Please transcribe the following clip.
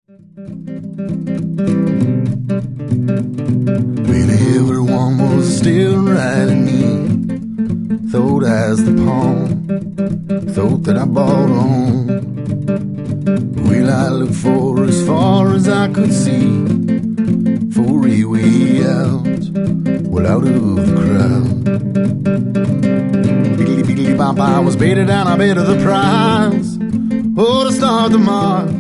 Well, everyone was still right at me. Thought as the pawn, thought that I bought on. Well, I looked for as far as I could see, for a way out, well, out of the crowd. Biggly, biggly, bop, I was baited and I bet of the prize. Oh, to start the march,